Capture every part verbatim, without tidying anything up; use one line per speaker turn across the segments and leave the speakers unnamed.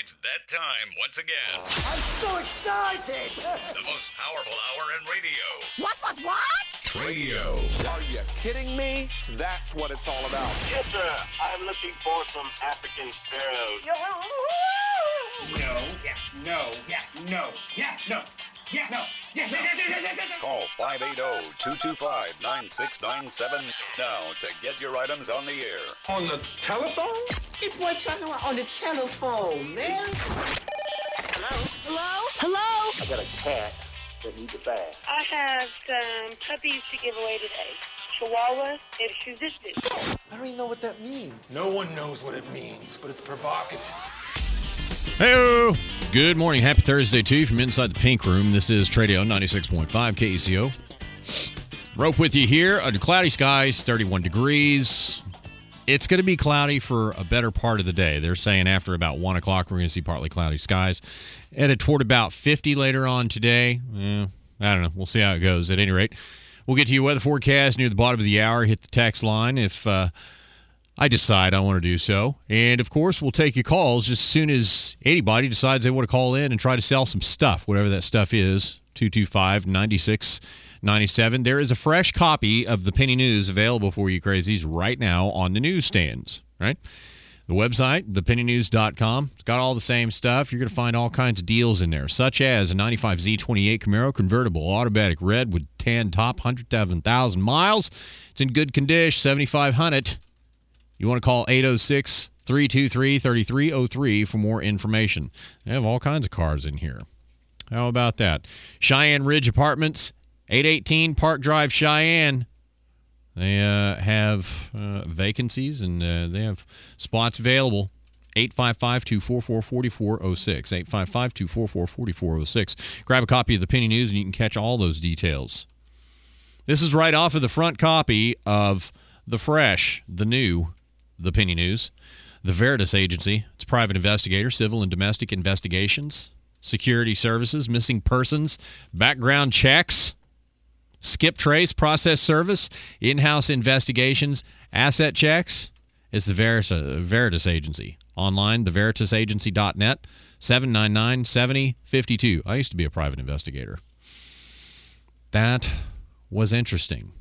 It's that time once again.
I'm so excited!
The most powerful hour in radio.
What, what, what?
Radio.
Are you kidding me? That's what it's all about.
Yes, sir. I'm looking for some African sparrows.
No, yes, no, yes, no, yes, no, yes, no, yes, yes, yes, yes, yes, yes, yes.
Call five eight zero, two two five, nine six nine seven now to get your items on the air.
On the telephone?
This boy talking about on the telephone, man.
Hello? Hello? Hello?
I got a cat that needs a bath.
I have some puppies to give away today. Chihuahuas and Shih Tzus.
I don't even know what that means.
No one knows what it means, but it's provocative.
Hey, good morning. Happy Thursday to you from inside the Pink Room. This is Tradio ninety-six point five K E C O. Rope with you here under cloudy skies, thirty-one degrees. It's going to be cloudy for a better part of the day. They're saying after about one o'clock, we're going to see partly cloudy skies. Headed toward about fifty later on today. Eh, I don't know. We'll see how it goes. At any rate, we'll get to your weather forecast near the bottom of the hour. Hit the text line if uh, I decide I want to do so. And, of course, we'll take your calls just as soon as anybody decides they want to call in and try to sell some stuff, whatever that stuff is. two two five, nine six nine seven. There is a fresh copy of the Penny News available for you crazies right now on the newsstands, right? The website, the penny news dot com. It's got all the same stuff. You're going to find all kinds of deals in there, such as a ninety-five Z twenty-eight Camaro convertible, automatic red with tan top, one hundred seven thousand miles. It's in good condition, seventy-five hundred. You want to call eight oh six, three two three, three three oh three for more information. They have all kinds of cars in here. How about that? Cheyenne Ridge Apartments, eight eighteen Park Drive, Cheyenne. They uh, have uh, vacancies, and uh, they have spots available. eight five five, two four four, four four oh six. eight five five, two four four, four four oh six. Grab a copy of the Penny News, and you can catch all those details. This is right off of the front copy of the fresh, the new, the Penny News. The Veritas Agency. It's a private investigator, civil and domestic investigations, security services, missing persons, background checks, skip trace, process service, in-house investigations, asset checks. It's the Veritas, uh, Veritas Agency. Online, the veritas agency dot net, seven nine nine, seven oh five two. I used to be a private investigator. That was interesting.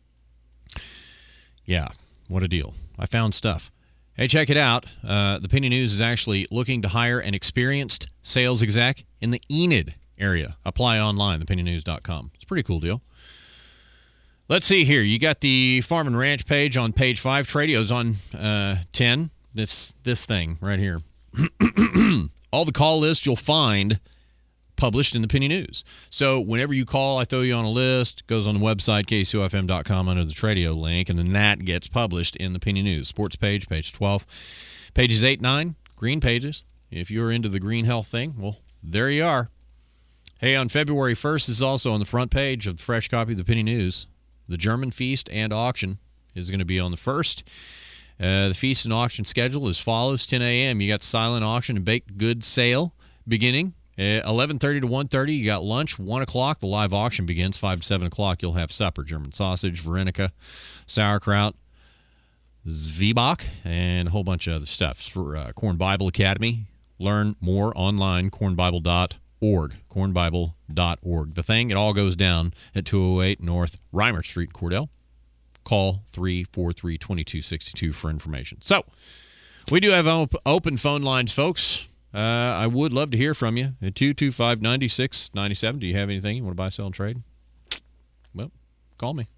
Yeah, what a deal. I found stuff. Hey, check it out. Uh, the Penny News is actually looking to hire an experienced sales exec in the Enid area. Apply online, the penny news dot com. It's a pretty cool deal. Let's see here. You got the Farm and Ranch page on page five. Tradio's on uh, ten. This this thing right here. All the call lists you'll find published in the Penny News. So whenever you call, I throw you on a list. It goes on the website, K C O F M dot com, under the Tradio link, and then that gets published in the Penny News. Sports page, page twelve. Pages eight, nine, green pages. If you're into the green health thing, well, there you are. Hey, on February first, this is also on the front page of the fresh copy of the Penny News. The German Feast and Auction is going to be on the first. Uh, the feast and auction schedule is follows. ten a.m. You got silent auction and baked goods sale beginning. Uh, eleven thirty to one thirty, you got lunch. one o'clock, the live auction begins. five to seven o'clock, you'll have supper. German sausage, Verenica, sauerkraut, Zwieback, and a whole bunch of other stuff. For uh, Corn Bible Academy, learn more online, corn bible dot org. corn bible dot org. The thing, it all goes down at two oh eight North Reimer Street, Cordell. Call three four three, two two six two for information. So, we do have op- open phone lines, folks. Uh, I would love to hear from you at two two five, nine six nine seven. Do you have anything you want to buy, sell, and trade? Well, call me.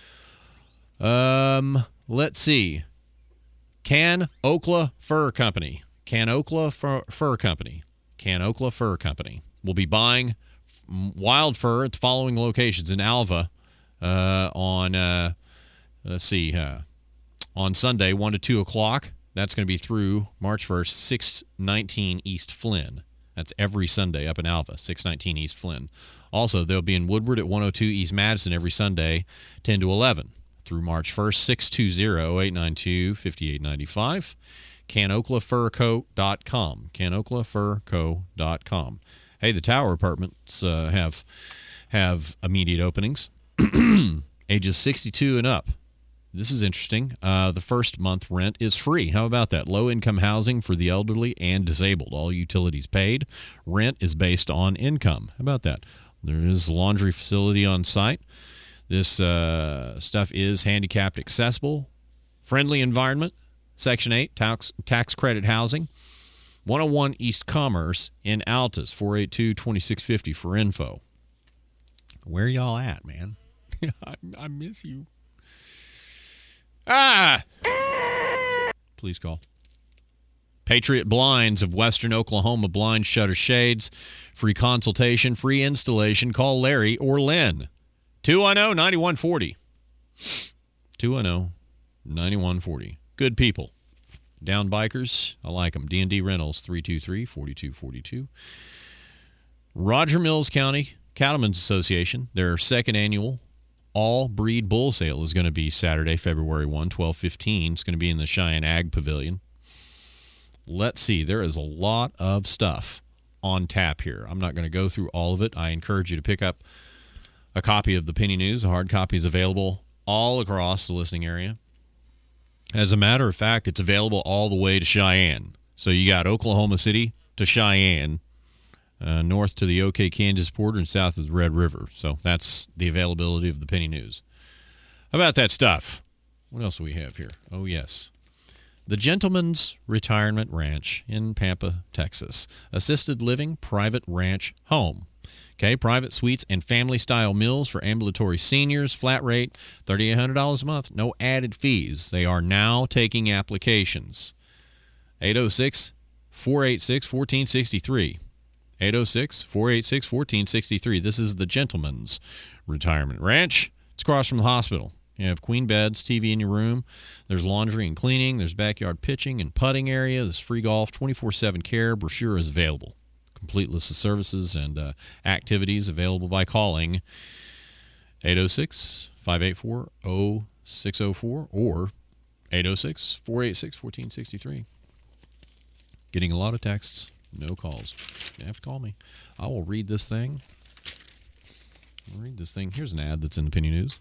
Um, let's see. Can Okla Fur Company. Can Okla Fur, Fur Company. Can Okla Fur Company will be buying wild fur at the following locations in Alva uh, on, uh, let's see, uh, on Sunday, one to two o'clock. That's going to be through March first, six nineteen East Flynn. That's every Sunday up in Alva, six nineteen East Flynn. Also, they'll be in Woodward at one oh two East Madison every Sunday, ten to eleven. Through March first, six two zero, eight nine two, five eight nine five. can okla fur co dot com. can okla fur co dot com. Hey, the Tower Apartments uh, have have immediate openings. Ages sixty-two and up. This is interesting. Uh, the first month rent is free. How about that? Low-income housing for the elderly and disabled. All utilities paid. Rent is based on income. How about that? There is a laundry facility on site. This uh, stuff is handicapped accessible. Friendly environment. Section eight, tax, tax credit housing. one oh one East Commerce in Altus, four eight two, two six five zero for info. Where y'all at, man? I, I miss you. Ah! Please call. Patriot Blinds of Western Oklahoma Blind Shutter Shades. Free consultation, free installation. Call Larry or Lynn. two one zero, nine one four zero. two one zero, nine one four zero. Good people. Down bikers. I like them. D and D Rentals, three two three, four two four two. Roger Mills County Cattlemen's Association, their second annual all breed bull sale is going to be Saturday, February first, twelve fifteen. It's going to be in the Cheyenne Ag Pavilion. Let's see. There is a lot of stuff on tap here. I'm not going to go through all of it. I encourage you to pick up a copy of the Penny News. A hard copy is available all across the listening area. As a matter of fact, it's available all the way to Cheyenne. So you got Oklahoma City to Cheyenne, Uh, north to the OK Kansas border and south of the Red River. So that's the availability of the Penny News. How about that stuff? What else do we have here? Oh, yes. The Gentleman's Retirement Ranch in Pampa, Texas. Assisted living private ranch home. Okay, private suites and family-style meals for ambulatory seniors. Flat rate, three thousand eight hundred dollars a month. No added fees. They are now taking applications. eight oh six, four eight six, one four six three. eight oh six, four eight six, one four six three. This is the Gentleman's Retirement Ranch. It's across from the hospital. You have queen beds, T V in your room. There's laundry and cleaning. There's backyard pitching and putting area. There's free golf, twenty-four seven care. Brochure is available. Complete list of services and uh, activities available by calling eight oh six, five eight four, oh six oh four or eight oh six, four eight six, one four six three. Getting a lot of texts. No calls. You have to call me. I will read this thing. I'll read this thing. Here's an ad that's in the Penny News.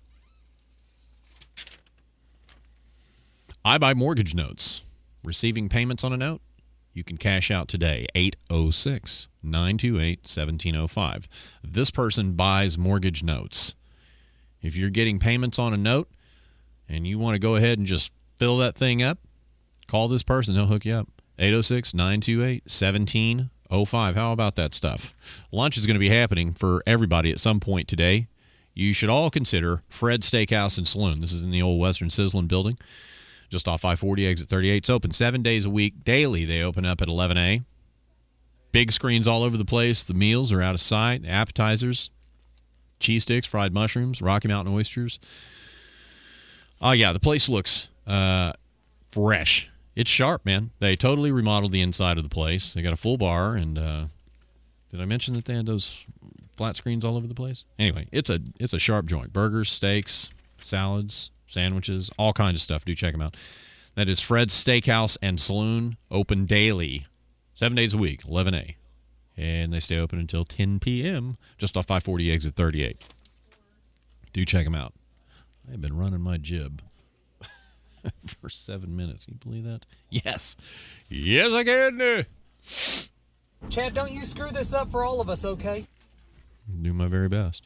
I buy mortgage notes. Receiving payments on a note? You can cash out today. eight oh six, nine two eight, one seven oh five. This person buys mortgage notes. If you're getting payments on a note and you want to go ahead and just fill that thing up, call this person. They'll hook you up. eight oh six, nine two eight, one seven oh five. How about that stuff? Lunch is going to be happening for everybody at some point today. You should all consider Fred's Steakhouse and Saloon. This is in the old Western Sizzlin building, just off I forty, exit thirty-eight. It's open seven days a week. Daily, they open up at eleven a. Big screens all over the place. The meals are out of sight. Appetizers, cheese sticks, fried mushrooms, Rocky Mountain oysters. Oh, yeah, the place looks uh, fresh. It's sharp, man. They totally remodeled the inside of the place. They got a full bar, and uh, did I mention that they had those flat screens all over the place? Anyway, it's a it's a sharp joint. Burgers, steaks, salads, sandwiches, all kinds of stuff. Do check them out. That is Fred's Steakhouse and Saloon, open daily, seven days a week, eleven a. And they stay open until ten p.m., just off I forty, exit thirty-eight. Do check them out. I've been running my jib for seven minutes. Can you believe that? Yes. Yes, I can.
Chad, don't you screw this up for all of us, okay?
Do my very best.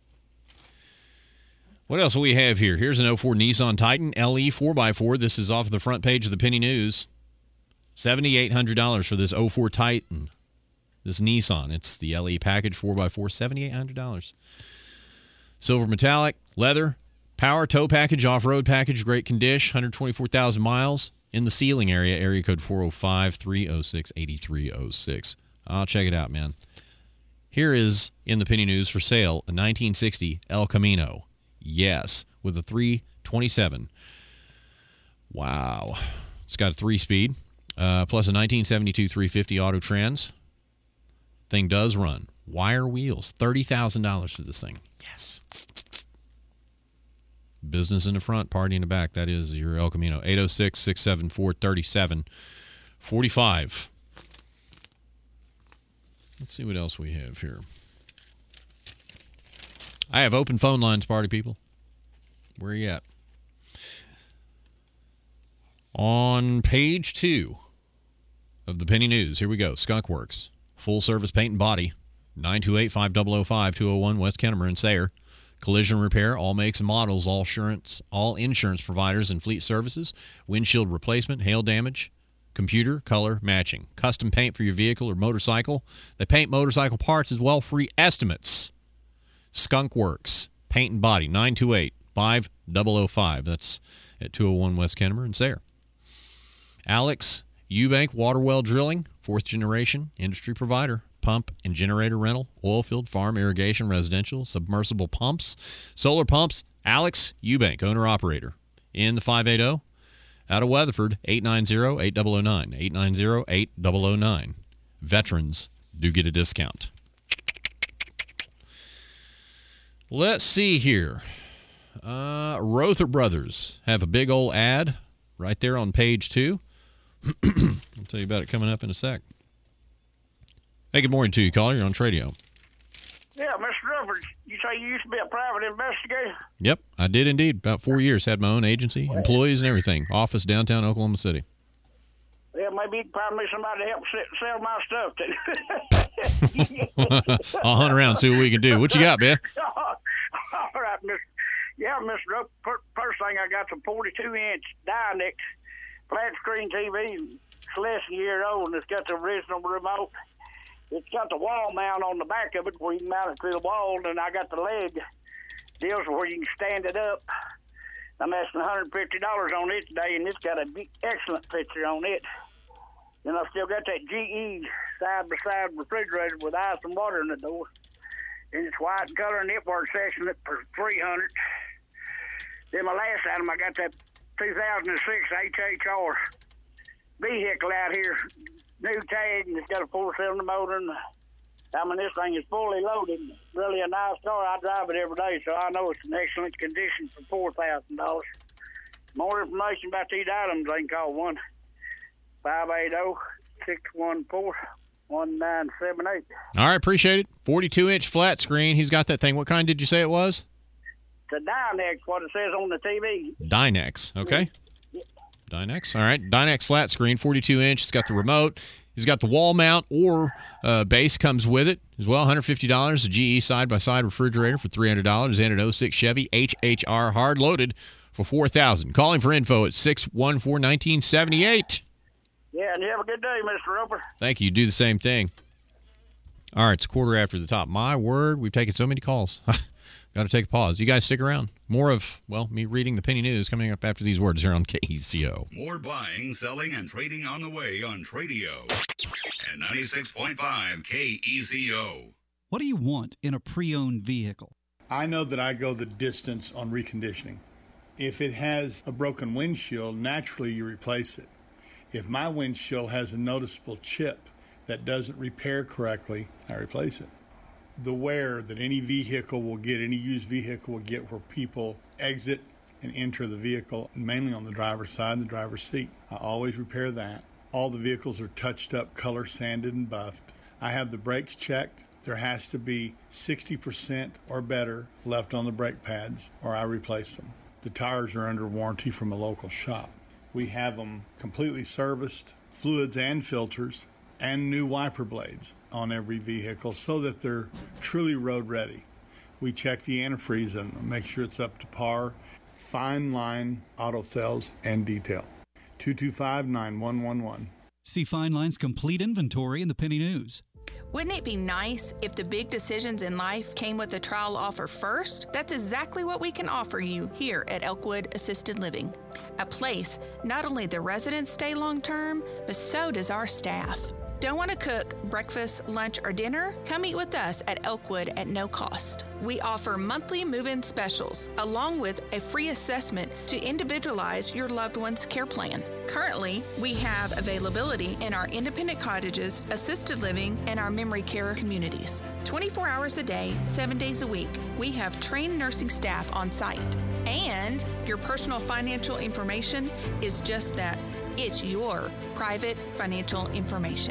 What else do we have here? Here's an oh four Nissan Titan L E four by four. This is off the front page of the Penny News. seven thousand eight hundred dollars for this oh four Titan. This Nissan. It's the L E package four by four, seven thousand eight hundred dollars. Silver metallic, leather, power, tow package, off-road package, great condition, one hundred twenty-four thousand miles in the ceiling area, area code four oh five, three oh six, eight three oh six. I'll check it out, man. Here is, in the Penny News for sale, a nineteen sixty El Camino. Yes, with a three twenty-seven. Wow. It's got a three-speed, uh, plus a nineteen seventy-two three fifty Auto Trans. Thing does run. Wire wheels, thirty thousand dollars for this thing. Yes. Business in the front, party in the back. That is your El Camino. eight oh six, six seven four, three seven four five. Let's see what else we have here. I have open phone lines, party people. Where are you at? On page two of the Penny News, here we go. Skunk Works, full service paint and body, nine two eight, five zero zero five, two oh one West Kennemer in Sayre. Collision repair, all makes and models, all insurance, all insurance providers and fleet services, windshield replacement, hail damage, computer, color, matching, custom paint for your vehicle or motorcycle. They paint motorcycle parts as well, free estimates. Skunk Works, paint and body, nine two eight, five zero zero five. That's at two oh one West Kennemer in Sayre. Alex Eubank Water Well Drilling, fourth generation industry provider. Pump and generator rental, oil field, farm, irrigation, residential, submersible pumps, solar pumps. Alex Eubank, owner-operator. In the five eight zero, out of Weatherford, eight nine zero, eight zero zero nine, eight nine zero, eight zero zero nine. Veterans do get a discount. Let's see here. Uh, Rother Brothers have a big old ad right there on page two. I'll tell you about it coming up in a sec. Hey, good morning to you, caller. You're on Tradio.
Yeah, Mister Rufford, you say you used to be a private investigator?
Yep, I did indeed. About four years. Had my own agency, employees and everything. Office downtown Oklahoma City.
Yeah, maybe you can find me somebody to help sell my stuff to.
I'll hunt around, see what we can do. What you got, man?
All right, Mister Yeah, Mister Rufford, first thing I got some forty-two inch Dynex flat screen T V. It's less than a year old, and it's got the original remote. It's got the wall mount on the back of it where you can mount it to the wall, and I got the leg deals where you can stand it up. I'm asking one hundred fifty dollars on it today, and it's got an excellent picture on it. And I've still got that G E side-by-side refrigerator with ice and water in the door. And it's white in color, and it works excellent for three hundred dollars. Then my last item, I got that two thousand six H H R vehicle out here. New tag, and it's got a four-cylinder motor. And, I mean, this thing is fully loaded. Really a nice car. I drive it every day, so I know it's in excellent condition for four thousand dollars. More information about these items, they can call one five eight zero, six one four, one nine seven eight.
All right, appreciate it. forty-two inch flat screen. He's got that thing. What kind did you say it was?
It's a Dynex, what it says on the T V.
Dynex, okay. Dynex, all right. Dynex flat screen, forty-two inch. It's got the remote. He's got the wall mount or uh, base comes with it as well. one hundred fifty dollars. A G E side-by-side refrigerator for three hundred dollars. And an oh six Chevy H H R hard loaded for four thousand dollars. Calling for info at six one four, one nine seven eight.
Yeah, and you have a good day, Mister Roper.
Thank you. Do the same thing. All right, it's a quarter after the top. My word, we've taken so many calls. Got to take a pause. You guys stick around. More of, well, me reading the Penny News coming up after these words here on K E C O.
More buying, selling, and trading on the way on Tradio. And ninety-six point five K E C O.
What do you want in a pre-owned vehicle?
I know that I go the distance on reconditioning. If it has a broken windshield, naturally you replace it. If my windshield has a noticeable chip that doesn't repair correctly, I replace it. The wear that any vehicle will get, any used vehicle will get where people exit and enter the vehicle, mainly on the driver's side and the driver's seat. I always repair that. All the vehicles are touched up, color sanded and buffed. I have the brakes checked. There has to be sixty percent or better left on the brake pads or I replace them. The tires are under warranty from a local shop. We have them completely serviced, fluids and filters, and new wiper blades on every vehicle so that they're truly road ready. We check the antifreeze in them, make sure it's up to par. Fine Line Auto Sales and Detail. two two five, nine one one one.
See Fine Line's complete inventory in the Penny News.
Wouldn't it be nice if the big decisions in life came with a trial offer first? That's exactly what we can offer you here at Elkwood Assisted Living. A place not only the residents stay long-term, but so does our staff. Don't want to cook breakfast, lunch, or dinner? Come eat with us at Elkwood at no cost. We offer monthly move-in specials, along with a free assessment to individualize your loved one's care plan. Currently, we have availability in our independent cottages, assisted living, and our memory care communities. twenty-four hours a day, seven days a week, we have trained nursing staff on site. And your personal financial information is just that. It's your private financial information.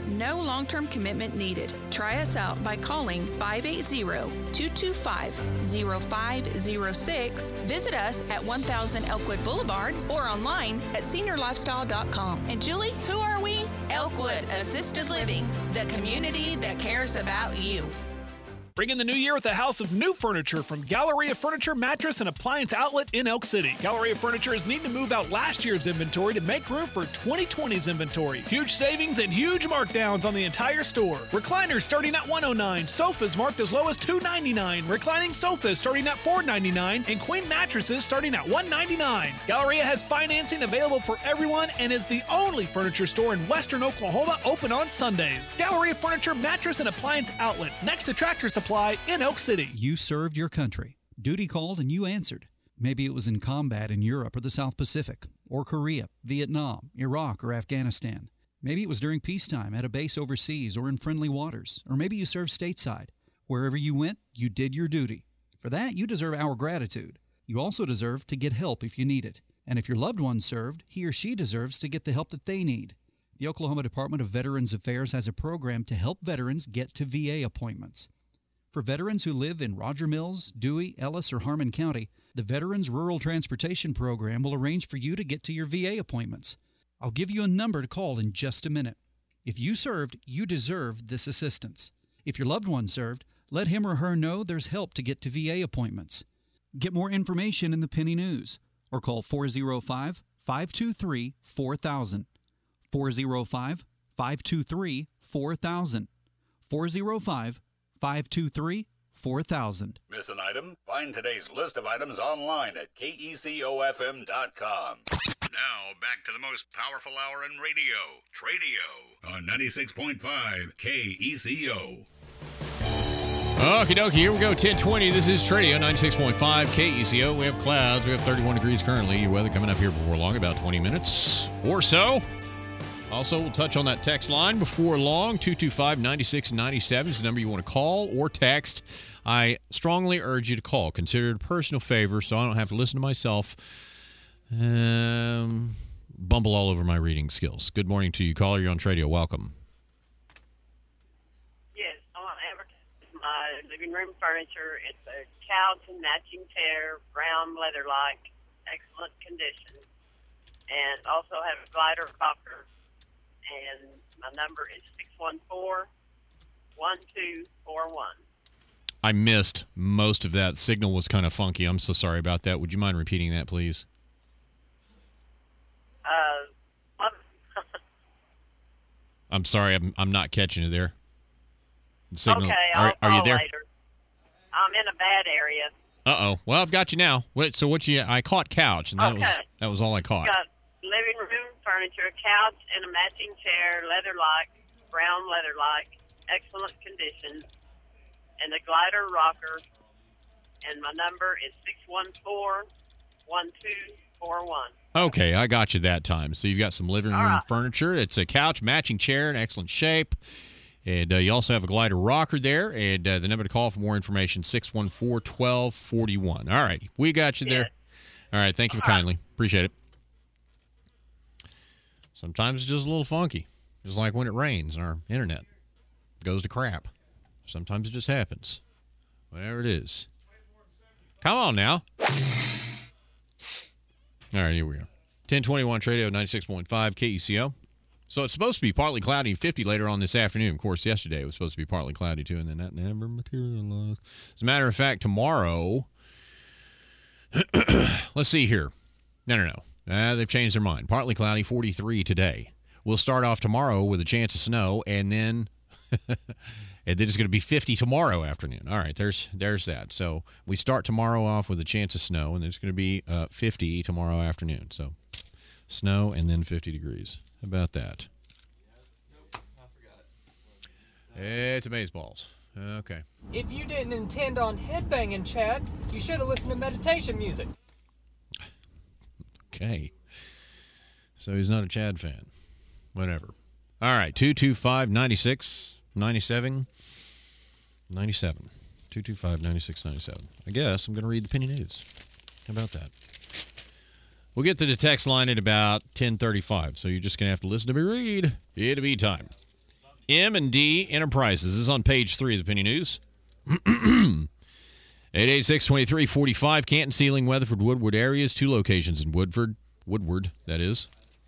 No long-term commitment needed. Try us out by calling five eight zero, two two five, zero five zero six. Visit us at one thousand Elkwood Boulevard or online at senior lifestyle dot com. And Julie, who are we? Elkwood Assisted Living, the community that cares about you.
Bring in the new year with a house of new furniture from Galleria Furniture, Mattress, and Appliance Outlet in Elk City. Galleria Furniture is needing to move out last year's inventory to make room for twenty twenty's inventory. Huge savings and huge markdowns on the entire store. Recliners starting at one hundred nine dollars, sofas marked as low as two hundred ninety-nine dollars, reclining sofas starting at four hundred ninety-nine dollars, and queen mattresses starting at one hundred ninety-nine dollars. Galleria has financing available for everyone and is the only furniture store in western Oklahoma open on Sundays. Galleria Furniture, Mattress, and Appliance Outlet, next to Tractor Supply in Elk City.
You served your country. Duty called and you answered. Maybe it was in combat in Europe or the South Pacific, or Korea, Vietnam, Iraq, or Afghanistan. Maybe it was during peacetime at a base overseas or in friendly waters. Or maybe you served stateside. Wherever you went, you did your duty. For that, you deserve our gratitude. You also deserve to get help if you need it. And if your loved one served, he or she deserves to get the help that they need. The Oklahoma Department of Veterans Affairs has a program to help veterans get to V A appointments. For veterans who live in Roger Mills, Dewey, Ellis, or Harmon County, the Veterans Rural Transportation Program will arrange for you to get to your V A appointments. I'll give you a number to call in just a minute. If you served, you deserve this assistance. If your loved one served, let him or her know there's help to get to V A appointments. Get more information in the Penny News or call four oh five, five two three, four thousand. four oh five, five two three, four thousand. four oh five, five two three, four thousand.
Miss an item? Find today's list of items online at K E C O F M dot com. Now, back to the most powerful hour in radio, Tradio, on ninety-six point five K E C O.
Okie dokie, here we go, ten twenty. This is Tradio, ninety-six point five K E C O. We have clouds. We have thirty-one degrees currently. Your weather coming up here before long, about twenty minutes or so. Also, we'll touch on that text line before long. two two five, nine six nine seven is the number you want to call or text. I strongly urge you to call. Consider it a personal favor so I don't have to listen to myself um, bumble all over my reading skills. Good morning to you, caller. You're on Tradio. Welcome.
Yes, I want to advertise my living room furniture. It's a couch and matching chair, brown leather-like, excellent condition. And also have a glider rocker. And my number is six one four, one two four one.
I missed most of that. Signal was kind of funky. I'm so sorry about that. Would you mind repeating that, please?
Uh,
I'm sorry. I'm I'm not catching you there. Signal.
Okay,
Are,
I'll
are you
call
there?
later. I'm in a bad area.
Uh-oh. Well, I've got you now. Wait, so what you? I caught couch, and that
Okay.
was that was all I caught.
Got living room furniture, a couch and a matching chair, leather-like, brown leather-like, excellent condition, and a glider rocker. And my number is six one four, one two four one.
Okay, I got you that time. So you've got some living room
right.
furniture. It's a couch, matching chair in excellent shape. And uh, you also have a glider rocker there. And uh, the number to call for more information, six one four, one two four one. All right, we got you there.
Yes.
All right, thank you for
All
kindly. Appreciate it. Sometimes it's just a little funky, just like when it rains and our internet goes to crap. Sometimes it just happens. Whatever it is. Come on now. All right, here we go. ten twenty-one Tradio, ninety-six point five K E C O. So it's supposed to be partly cloudy and fifty later on this afternoon. Of course, yesterday it was supposed to be partly cloudy too, and then that never materialized. As a matter of fact, tomorrow, let's see here. No, no, no. Uh, they've changed their mind. Partly cloudy, forty-three today. We'll start off tomorrow with a chance of snow, and then and then it's going to be fifty tomorrow afternoon. All right, there's there's that. So we start tomorrow off with a chance of snow, and there's going to be uh, fifty tomorrow afternoon. So snow and then fifty degrees. How about that? It's amazeballs. Okay.
If you didn't intend on headbanging, Chad, you should have listened to meditation music.
Okay. So he's not a Chad fan. Whatever. All right. two two five, nine six nine seven. ninety-seven. two two five, nine six nine seven. I guess I'm going to read the Penny News. How about that? We'll get to the text line at about ten thirty-five, so you're just going to have to listen to me read. It'll be time. M and D Enterprises. This is on page three of the Penny News. eight eight six, two three four five, Canton Ceiling, Weatherford, Woodward areas. Two locations in Woodford. Woodward, that is.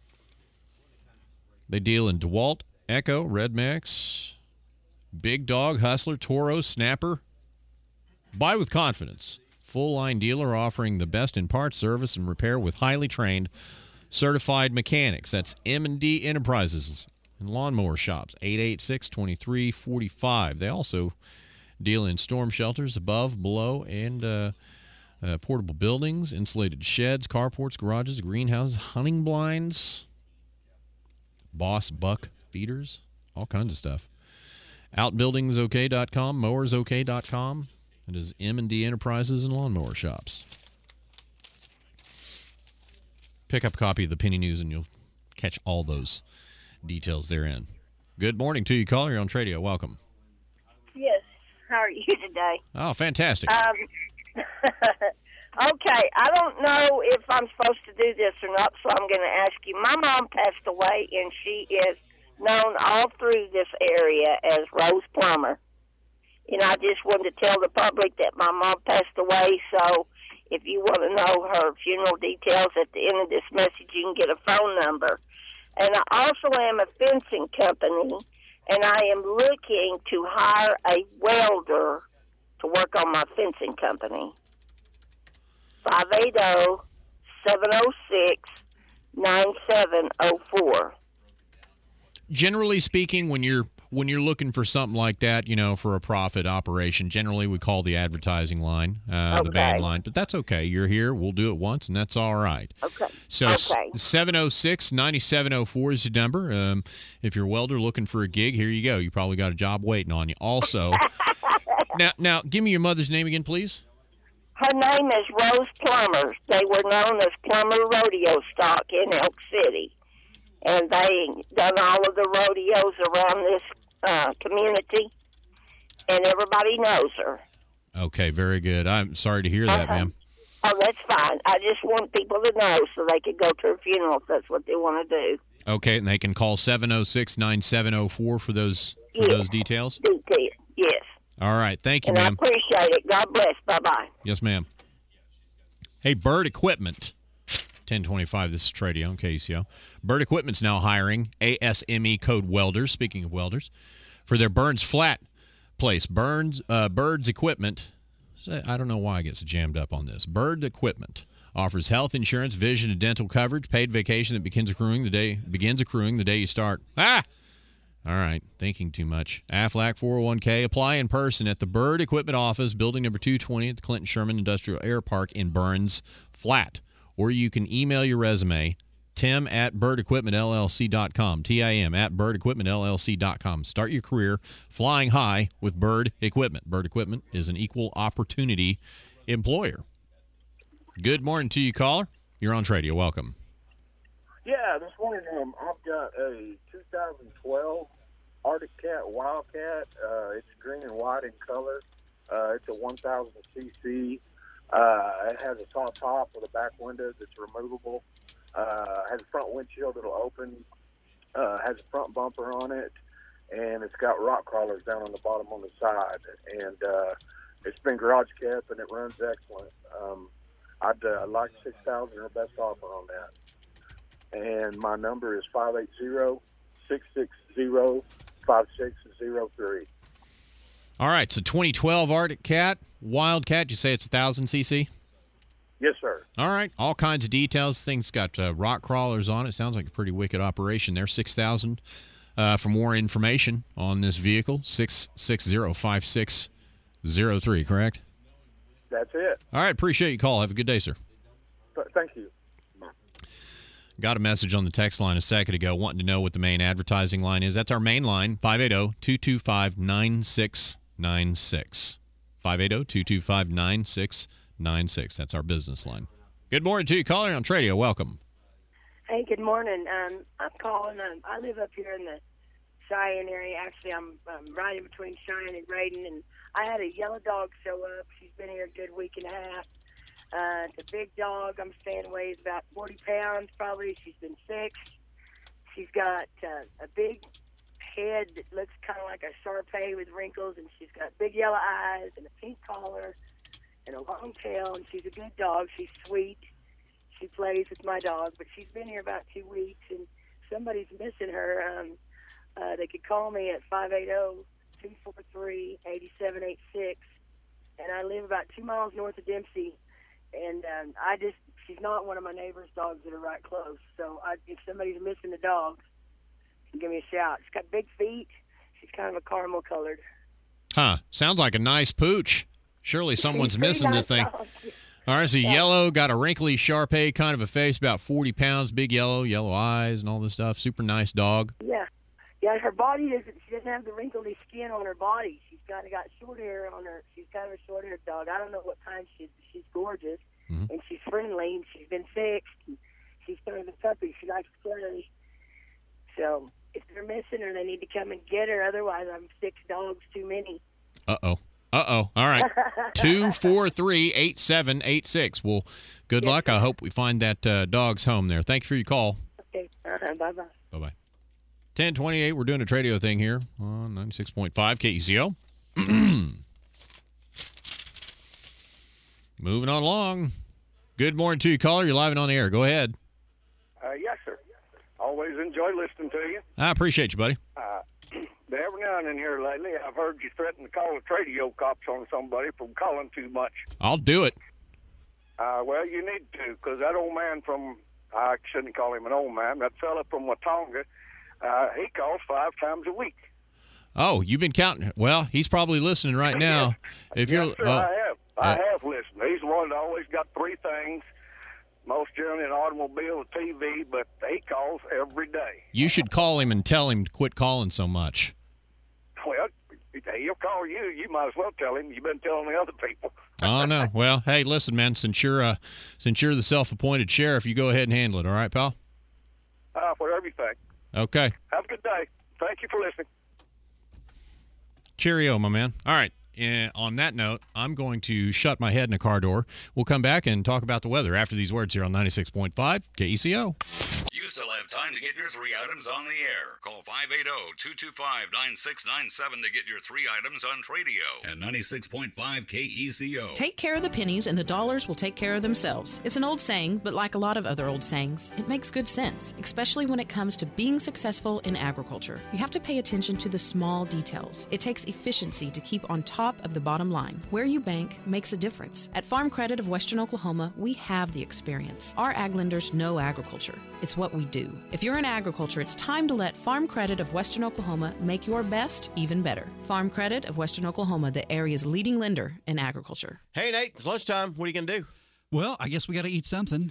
They deal in DeWalt, Echo, Red Max, Big Dog, Hustler, Toro, Snapper. Buy with confidence. Full-line dealer offering the best in parts, service, and repair with highly trained, certified mechanics. That's M and D Enterprises and lawnmower shops. eight eight six, two three four five. They also deal in storm shelters above, below, and uh, uh, portable buildings, insulated sheds, carports, garages, greenhouses, hunting blinds, Boss Buck feeders, all kinds of stuff. outbuildings o k dot com, mowers o k dot com. It is M and D Enterprises and lawnmower shops. Pick up a copy of the Penny News and you'll catch all those details therein. Good morning to you, caller. You're on Tradio. Welcome.
Yes. How are you today?
Oh, fantastic.
Um, okay, I don't know if I'm supposed to do this or not, so I'm going to ask you. My mom passed away, and she is known all through this area as Rose Plummer. And I just wanted to tell the public that my mom passed away, so if you want to know her funeral details at the end of this message, you can get a phone number. And I also am a fencing company, and I am looking to hire a welder to work on my fencing company. five eight zero, seven zero six, nine seven zero four.
Generally speaking, when you're when you're looking for something like that, you know, for a profit operation, generally we call the advertising line, uh,
okay.
the band line. But that's okay. You're here. We'll do it once, and that's all right.
Okay.
So
okay.
seven oh six, nine seven oh four is the number. Um, if you're a welder looking for a gig, here you go. You probably got a job waiting on you. Also, now, now, give me your mother's name again, please.
Her name is Rose Plummer. They were known as Plummer Rodeo Stock in Elk City. And they done all of the rodeos around this uh, community, and everybody knows her.
Okay, very good. I'm sorry to hear that,
uh-huh.
ma'am.
Oh, that's fine. I just want people to know so they could go to her funeral if that's what they want to do.
Okay, and they can call seven oh six, nine seven oh four for those for
yes.
those details?
Detail. Yes.
All right, thank you,
and
ma'am.
I appreciate it. God bless. Bye-bye.
Yes, ma'am. Hey, Bird Equipment. ten twenty-five, this is Tradio on K C O. Bird Equipment's now hiring A S M E code welders, speaking of welders, for their Burns Flat place. Burns, uh, Bird's Equipment, I don't know why I get so jammed up on this. Bird Equipment offers health insurance, vision, and dental coverage, paid vacation that begins accruing the day begins accruing the day you start. Ah! All right, thinking too much. Aflac four oh one k. Apply in person at the Bird Equipment office, building number two twenty at the Clinton Sherman Industrial Air Park in Burns Flat. Or you can email your resume, tim at bird equipment l l c dot com, T I M at bird equipment l l c dot com. Start your career flying high with Bird Equipment. Bird Equipment is an equal opportunity employer. Good morning to you, caller. You're on Tradio. Welcome.
Yeah, this morning um, I've got a two thousand twelve Arctic Cat Wildcat. Uh, it's green and white in color. Uh, it's a one thousand c c. Uh, it has a tall top with a back window that's removable. Uh, has a front windshield that'll open. Uh, has a front bumper on it, and it's got rock crawlers down on the bottom on the side. And uh, it's been garage kept, and it runs excellent. Um, I'd uh, like six thousand or best offer on that. And my number is five eight zero, six six zero, five six zero three.
All right, so twenty twelve Arctic Cat, Wildcat, you say it's one thousand c c?
Yes, sir.
All right, all kinds of details. Thing's got uh, rock crawlers on it. Sounds like a pretty wicked operation there. six thousand uh, for more information on this vehicle, six six zero, five six zero three, correct?
That's it.
All right, appreciate your call. Have a good day, sir.
Th- thank you.
Got a message on the text line a second ago wanting to know what the main advertising line is. That's our main line, five eight zero, two two five, nine six nine six. five eight zero, two two five, nine six nine six. That's our business line. Good morning to you, caller on Tradio. Welcome.
Hey, good morning. Um, I'm calling. Um, I live up here in the Cheyenne area. Actually, I'm um, right in between Cheyenne and Graydon, and I had a yellow dog show up. She's been here a good week and a half. Uh, it's a big dog. I'm saying weighs about forty pounds probably. She's been fixed. She's got uh, a big head that looks kind of like a Shar-Pei with wrinkles, and she's got big yellow eyes and a pink collar and a long tail, and she's a good dog. She's sweet. She plays with my dog, but she's been here about two weeks, and somebody's missing her. Um, uh, they could call me at five eight zero, two four three, eight seven eight six, and I live about two miles north of Dempsey, and um, I just, she's not one of my neighbor's dogs that are right close, so I, if somebody's missing the dog, give me a shout. She's got big feet. She's kind of a caramel colored.
Huh. Sounds like a nice pooch. Surely someone's missing
nice
this thing.
dog.
All right, so
Yeah.
yellow, got a wrinkly Shar-Pei kind of a face, about forty pounds, big yellow, yellow eyes and all this stuff. Super nice dog.
Yeah. Yeah, her body doesn't, she doesn't have the wrinkly skin on her body. She's got got short hair on her. She's kind of a short-haired dog. I don't know what kind she is, but she's gorgeous,
Mhm.
and she's friendly, and she's been fixed, and she's kind of a puppy. She likes to play. So if they're missing her, they need to come and get her. Otherwise, I'm six dogs too many.
Uh-oh. Uh-oh. All right. two four three, eight seven eight six. Well, good luck. I hope we find that uh, dog's home there. Thank you for your call.
Okay. Uh-huh. Bye-bye.
Bye-bye. ten twenty-eight, we're doing a Tradio thing here on ninety-six point five K E C O. Moving on along. Good morning to you, caller. You're live and on the air. Go ahead.
Uh, yes, sir. Always enjoy listening to you.
I appreciate you, buddy.
Uh, every now and then here lately, I've heard you threaten to call the Tradio cops on somebody for calling too much.
I'll do it.
Uh, well, you need to, because that old man from, I shouldn't call him an old man, that fella from Watonga, uh, he calls five times a week.
Oh, you've been counting. Well, he's probably listening right now. If you're,
Yes, sir,
oh,
I have. I
uh,
have listened. He's the one that always got three things, most generally an automobile, a T V, but he calls every day.
you should call him and tell him to quit calling so much.
Well, he'll call you. You might as well tell him. You've been telling the other people.
Oh no. Well, hey, listen, man. Since you're uh, since you're the self-appointed sheriff, you go ahead and handle it. All right, pal.
Uh, for everything.
Okay.
Have a good day. Thank you for listening.
Cheerio, my man. All right. And on that note, I'm going to shut my head in a car door. We'll come back and talk about the weather after these words here on ninety-six point five K E C O.
You still have time to get your three items on the air. Call five eight zero, two two five, nine six nine seven to get your three items on Tradio at ninety-six point five K E C O.
Take care of the pennies and the dollars will take care of themselves. It's an old saying, but like a lot of other old sayings, it makes good sense, especially when it comes to being successful in agriculture. You have to pay attention to the small details. It takes efficiency to keep on top of the bottom line. Where you bank makes a difference. At Farm Credit of Western Oklahoma, we have the experience. Our ag lenders know agriculture. It's what we do. If you're in agriculture, it's time to let Farm Credit of Western Oklahoma make your best even better. Farm Credit of Western Oklahoma, the area's leading lender in agriculture.
Hey, Nate, it's lunchtime. What are you going to do?
Well, I guess we got to eat something.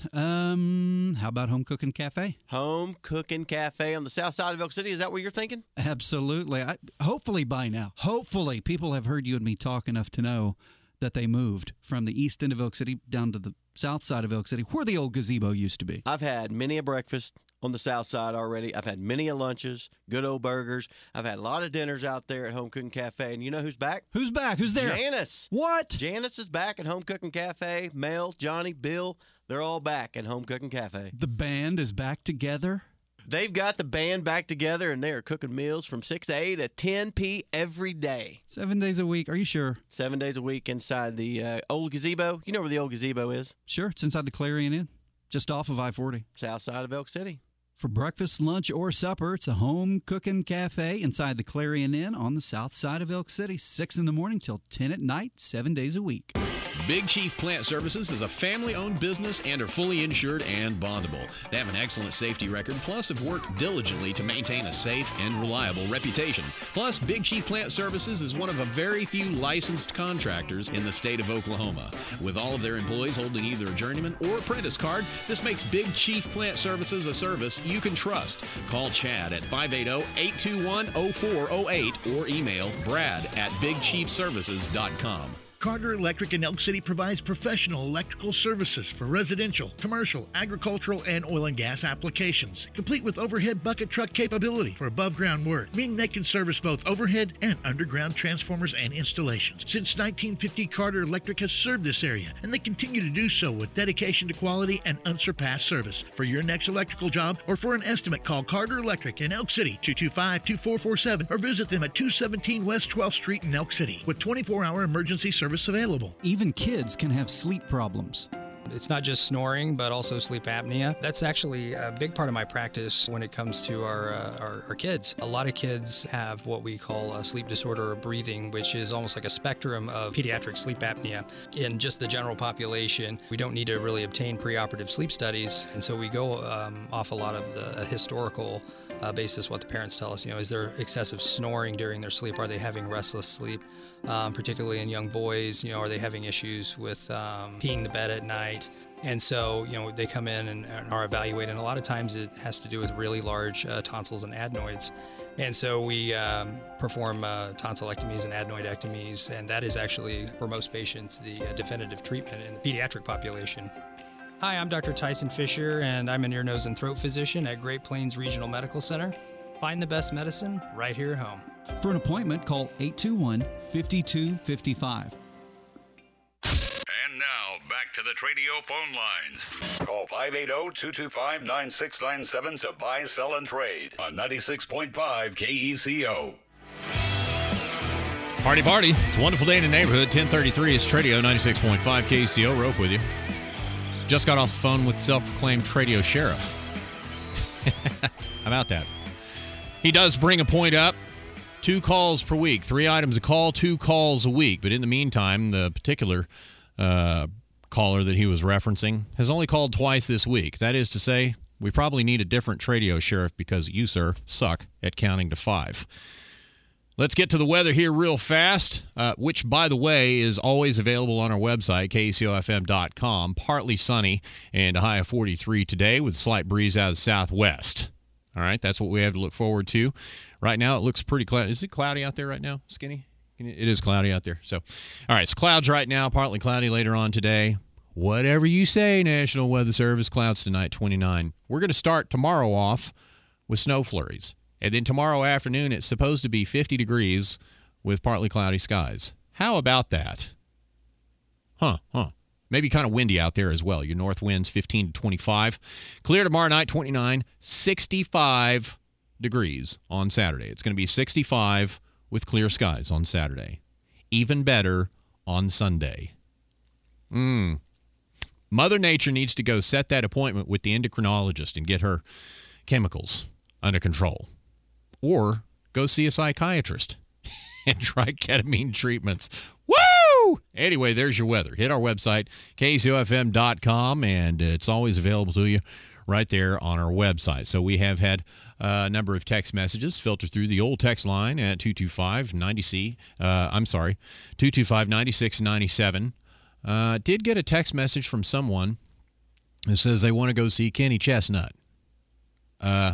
Um, how about Home Cooking Cafe?
Home Cooking Cafe on the south side of Elk City. Is that what you're thinking?
Absolutely. I, hopefully by now, hopefully people have heard you and me talk enough to know that they moved from the east end of Elk City down to the south side of Elk City, where the old gazebo used to be.
I've had many a breakfast on the south side already. I've had many a lunches, good old burgers. I've had a lot of dinners out there at Home Cooking Cafe. And you know who's back?
Who's back? Who's there?
Janice.
What?
Janice is back at Home Cooking Cafe. Mel, Johnny, Bill, they're all back at Home Cooking Cafe.
The band is back together?
They've got the band back together, and they are cooking meals from six to eight at ten p every day.
Seven days a week. Are you sure?
Seven days a week inside the uh, old gazebo. You know where the old gazebo is?
Sure. It's inside the Clarion Inn, just off of I forty.
South side of Elk City.
For breakfast, lunch, or supper, it's a Home Cooking Cafe inside the Clarion Inn on the south side of Elk City, six in the morning till ten at night, seven days a week.
Big Chief Plant Services is a family-owned business and are fully insured and bondable. They have an excellent safety record, plus have worked diligently to maintain a safe and reliable reputation. Plus, Big Chief Plant Services is one of a very few licensed contractors in the state of Oklahoma. With all of their employees holding either a journeyman or apprentice card, this makes Big Chief Plant Services a service you can trust. Call Chad at five eight zero, eight two one, zero four zero eight or email Brad at big chief services dot com.
Carter Electric in Elk City provides professional electrical services for residential, commercial, agricultural, and oil and gas applications, complete with overhead bucket truck capability for above-ground work, meaning they can service both overhead and underground transformers and installations. Since nineteen fifty, Carter Electric has served this area, and they continue to do so with dedication to quality and unsurpassed service. For your next electrical job or for an estimate, call Carter Electric in Elk City, two two five, two four four seven, or visit them at two seventeen West twelfth Street in Elk City, with twenty-four hour emergency service available.
Even kids can have sleep problems.
It's not just snoring, but also sleep apnea. That's actually a big part of my practice when it comes to our, uh, our, our kids. A lot of kids have what we call a sleep disorder or breathing, which is almost like a spectrum of pediatric sleep apnea. In just the general population, we don't need to really obtain preoperative sleep studies, and so we go um, off a lot of the historical uh, basis, what the parents tell us. You know, is there excessive snoring during their sleep? Are they having restless sleep? Um, particularly in young boys, you know, are they having issues with um, peeing the bed at night? And so, you know, they come in and, and are evaluated, and a lot of times it has to do with really large uh, tonsils and adenoids. And so we um, perform uh, tonsillectomies and adenoidectomies, and that is actually, for most patients, the uh, definitive treatment in the pediatric population. Hi, I'm Doctor Tyson Fisher, and I'm an ear, nose, and throat physician at Great Plains Regional Medical Center. Find the best medicine right here at home.
For an appointment, call eight two one, five two five five.
And now, back to the Tradio phone lines. Call five eight zero, two two five, nine six nine seven to buy, sell, and trade on ninety-six point five K E C O.
Party, party. It's a wonderful day in the neighborhood. ten thirty-three is Tradio, ninety-six point five K E C O. Rope with you. Just got off the phone with self-proclaimed Tradio sheriff. How about that? He does bring a point up. Two calls per week. Three items a call, two calls a week. But in the meantime, the particular uh, caller that he was referencing has only called twice this week. That is to say, we probably need a different Tradio sheriff because you, sir, suck at counting to five. Let's get to the weather here real fast, uh, which, by the way, is always available on our website, K E C O F M dot com. Partly sunny and a high of forty-three today with a slight breeze out of the southwest. All right, that's what we have to look forward to. Right now, it looks pretty cloudy. Is it cloudy out there right now, Skinny? It is cloudy out there. So, all right, so clouds right now, partly cloudy later on today. Whatever you say, National Weather Service, clouds tonight, twenty-nine. We're going to start tomorrow off with snow flurries. And then tomorrow afternoon, it's supposed to be fifty degrees with partly cloudy skies. How about that? Huh, huh. Maybe kind of windy out there as well. Your north winds fifteen to twenty-five. Clear tomorrow night, twenty-nine. sixty-five degrees on Saturday. It's going to be sixty-five with clear skies on Saturday. Even better on Sunday. Mm. Mother Nature needs to go set that appointment with the endocrinologist and get her chemicals under control. Or go see a psychiatrist and try ketamine treatments. Woo! Anyway, there's your weather. Hit our website, K E C O F M dot com, and it's always available to you right there on our website. So we have had a number of text messages filter through the old text line at two two five, ninety C. Uh, I'm sorry, two two five, nine six nine seven. Uh, did get a text message from someone that says they want to go see Kenny Chestnut. Uh,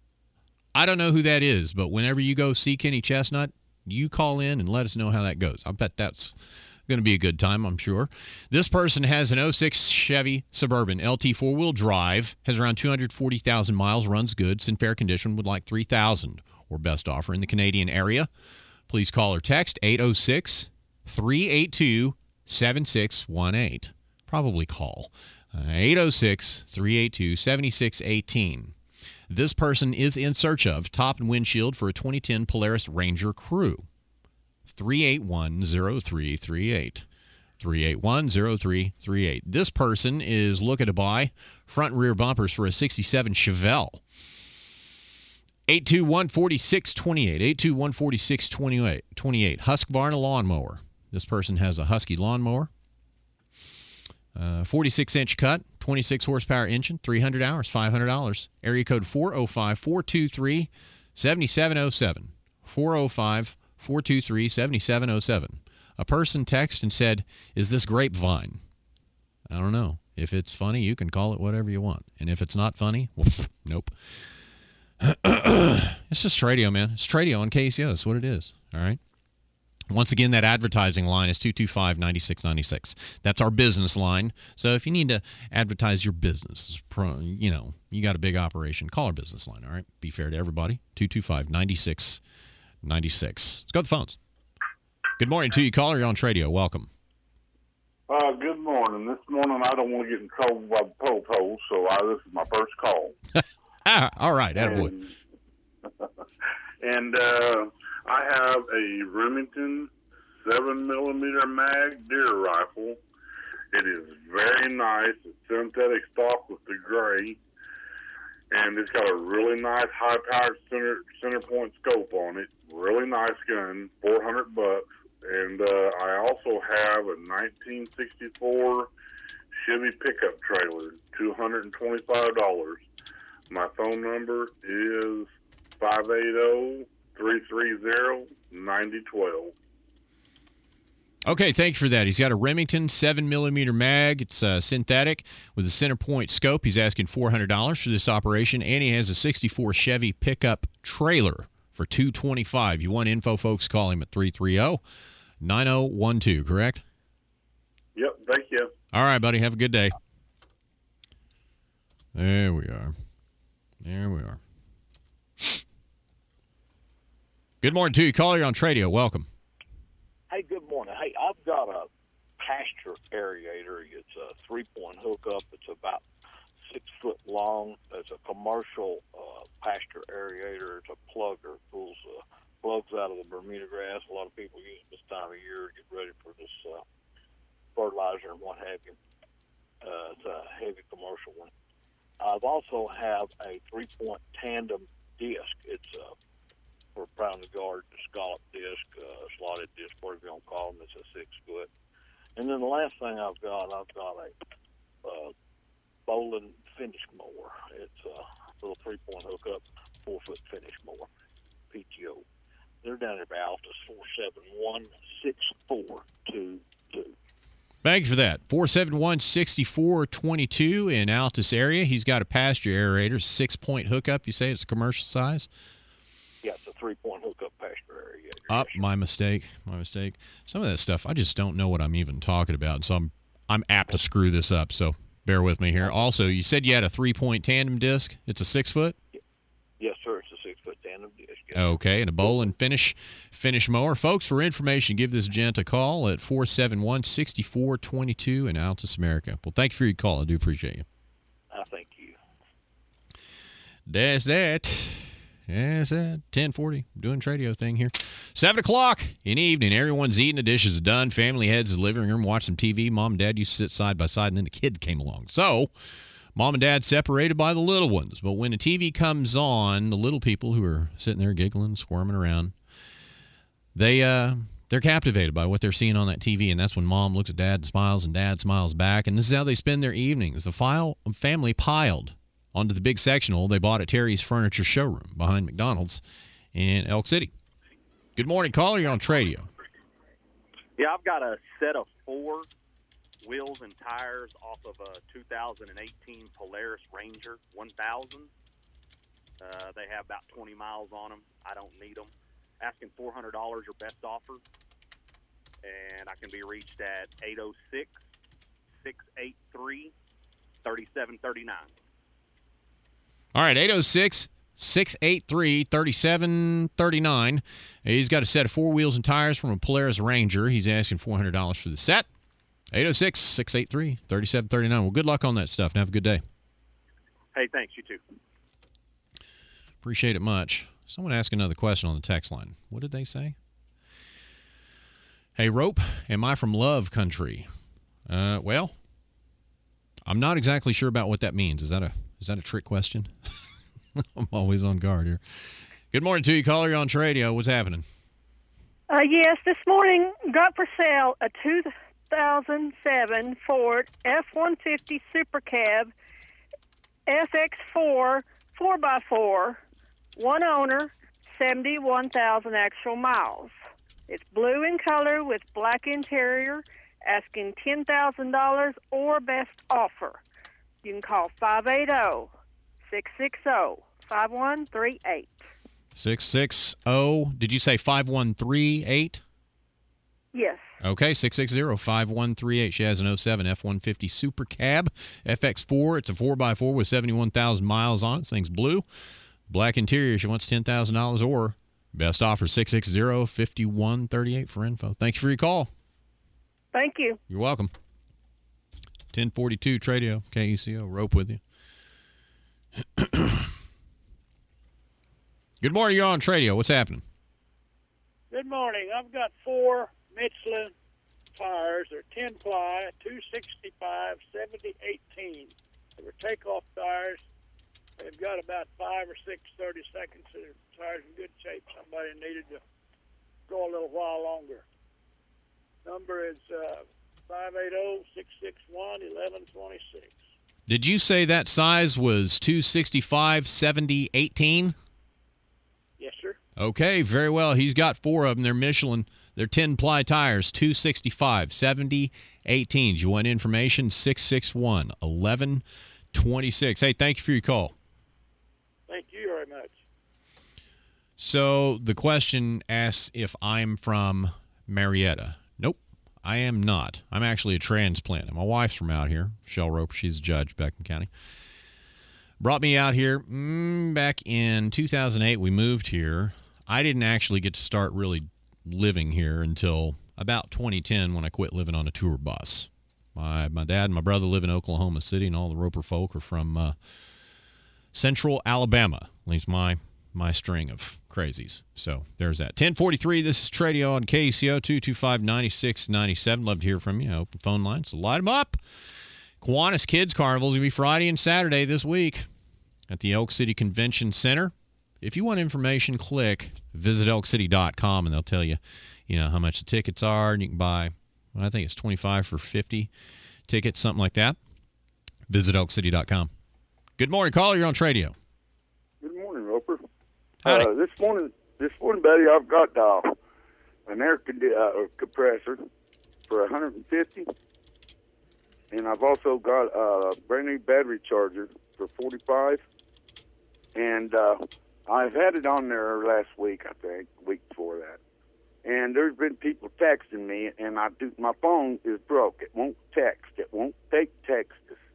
I don't know who that is, but whenever you go see Kenny Chestnut, you call in and let us know how that goes. I bet that's going to be a good time, I'm sure. This person has an oh six Chevy Suburban L T four-wheel drive, has around two hundred forty thousand miles, runs good, it's in fair condition, would like three thousand dollars or best offer in the Canadian area. Please call or text eight oh six, three eight two, seven six one eight. Probably call uh, eight oh six, three eight two, seven six one eight. This person is in search of top and windshield for a twenty ten Polaris Ranger Crew. three eight one, oh three three eight. three eight one, oh three three eight. This person is looking to buy front and rear bumpers for a sixty-seven Chevelle. eight two one, four six two eight. eight two one, four six two eight. Husqvarna lawnmower. This person has a Husky lawnmower. Uh, forty-six inch cut, twenty-six horsepower engine, three hundred hours, five hundred dollars. Area code four oh five, four two three, seven seven oh seven. four oh five, four two three, seven seven oh seven. A person texted and said, is this grapevine? I don't know. If it's funny, you can call it whatever you want. And if it's not funny, well, nope. It's just Tradio, man. It's Tradio on K C O. That's what it is. All right. Once again, that advertising line is two two five, nine six nine six. That's our business line. So if you need to advertise your business, you know, you got a big operation, call our business line, all right? Be fair to everybody. two two five, nine six nine six. Let's go to the phones. Good morning to you, caller. You're on Tradio. Welcome.
Uh, good morning. This morning I don't want to get in trouble by the po-po, so I, this is my first call.
ah, all right, attaboy.
And, and uh, I have a Remington seven millimeter mag deer rifle. It is very nice. It's synthetic stock with the gray, and it's got a really nice high-powered center center point scope on it. Really nice gun, four hundred bucks. And uh, I also have a nineteen sixty-four Chevy pickup trailer, two hundred twenty-five dollars. My phone number is five eight zero, three three zero, nine zero one two.
Okay, thank you for that. He's got a Remington seven millimeter mag. It's uh, synthetic with a center point scope. He's asking four hundred dollars for this operation, and he has a sixty-four Chevy pickup trailer for two hundred twenty-five dollars. You want info, folks, call him at three three zero, nine zero one two, correct?
Yep, thank you.
All right, buddy. Have a good day. There we are. There we are. Good morning to you. Caller, you're on Tradio. Welcome.
Hey, good morning. Hey, I've got a pasture aerator. It's a three-point hookup. It's about six foot long. It's a commercial uh, pasture aerator. It's a plugger. It pulls uh, plugs out of the Bermuda grass. A lot of people use it this time of year to get ready for this uh, fertilizer and what have you. Uh, it's a heavy commercial one. I've also have a three-point tandem disc. It's a for pound the guard, the scallop disc, uh, slotted disc, whatever you want to call them. It's a six foot. And then the last thing I've got, I've got a uh, bowling finish mower. It's a little three point hookup, four foot finish mower, P T O. They're down at Altus, four seven one, six four two two.
Thank you for that. four seven one, six four two two in Altus area. He's got a pasture aerator, six point hookup. You say it's a commercial size?
Yeah, it's a three-point hookup pasture aerator.
Up, oh, my mistake, my mistake. Some of that stuff, I just don't know what I'm even talking about, and so I'm I'm apt to screw this up. So bear with me here. Also, you said you had a three-point tandem disc. It's a six foot.
Yes, sir. It's a six-foot tandem disc. Yes.
Okay, and a bowl and finish finish mower, folks. For information, give this gent a call at four seven one, six four two two in Altus, America. Well, thank you for your call. I do appreciate you.
I thank you.
That's that. Yes, at ten forty, doing Tradio thing here. seven o'clock in the evening. Everyone's eating, the dishes done. Family heads to the living room, watch some T V. Mom and Dad used to sit side by side, and then the kids came along. So, Mom and Dad separated by the little ones. But when the T V comes on, the little people who are sitting there giggling, squirming around, they, uh, they're captivated by what they're seeing on that T V. And that's when Mom looks at Dad and smiles, and Dad smiles back. And this is how they spend their evenings. The file, family piled onto the big sectional they bought at Terry's Furniture Showroom behind McDonald's in Elk City. Good morning, caller. You're on Tradio.
Yeah, I've got a set of four wheels and tires off of a two thousand eighteen Polaris Ranger one thousand. Uh, they have about twenty miles on them. I don't need them. Asking four hundred dollars your best offer. And I can be reached at eight oh six, six eight three, three seven three nine.
All right, eight oh six, six eight three, three seven three nine. He's got a set of four wheels and tires from a Polaris Ranger. He's asking four hundred dollars for the set. eight oh six, six eight three, three seven three nine. Well, good luck on that stuff, and have a good day.
Hey, thanks. You too.
Appreciate it much. Someone asked another question on the text line. What did they say? Hey, Rope, am I from Love Country? Uh, well, I'm not exactly sure about what that means. Is that a Is that a trick question? I'm always on guard here. Good morning to you, caller. You're on Tradio. What's happening?
Uh, yes, this morning got for sale a two thousand seven Ford F one fifty Super Cab S X four four by four, one owner, seventy-one thousand actual miles. It's blue in color with black interior, asking ten thousand dollars or best offer. You can call five eight zero, six six zero, five one three eight.
six six zero. Did you say five one three eight?
Yes.
Okay, six six zero, five one three eight. She has an oh seven F one fifty Super Cab, F X four. It's a four by four with seventy-one thousand miles on it. This thing's blue. Black interior. She wants ten thousand dollars or best offer, six six zero, five one three eight for info. Thank you for your call.
Thank you.
You're welcome. ten forty-two Tradio, K E C O, Rope with you. Good morning. You're on Tradio. What's happening?
Good morning. I've got four Michelin tires. They're ten ply, two sixty-five, seventy, eighteen. They were takeoff tires. They've got about five or six thirty seconds. The tires in good shape. Somebody needed to go a little while longer. Number is uh, five eight zero, six six one, one one two six.
Did you say that size was two sixty-five, seventy, eighteen?
Yes, sir.
Okay, very well. He's got four of them. They're Michelin. They're ten-ply tires, two sixty-five, seventy, eighteen. You want information? six six one, one one two six. Hey, thank you for your call.
Thank you very much.
So the question asks if I'm from Marietta. Nope, I am not. I'm actually a transplant. My wife's from out here, Shell Roper. She's a judge back in county. Brought me out here mm, back in two thousand eight. We moved here. I didn't actually get to start really living here until about twenty ten when I quit living on a tour bus. My my dad and my brother live in Oklahoma City, and all the Roper folk are from uh, Central Alabama. At least my my string of crazies. So there's that. ten forty-three, this is Tradio on K E C O, two two five, nine six nine seven. Love to hear from you. Open phone lines, so light them up. Kiwanis Kids Carnival is going to be Friday and Saturday this week at the Elk City Convention Center. If you want information, click visit elk city dot com, and they'll tell you, you know, how much the tickets are, and you can buy, well, I think it's twenty-five for fifty tickets, something like that. visit elk city dot com. Good morning, caller. You're on Tradio.
Good morning, Roper. Uh, this morning, this morning, buddy, I've got uh, an air condi- uh, compressor for one hundred fifty, and I've also got a brand new battery charger for forty-five. And uh, I've had it on there last week, I think, week before that. And there's been people texting me, and I do. My phone is broke. It won't text. It won't take texts.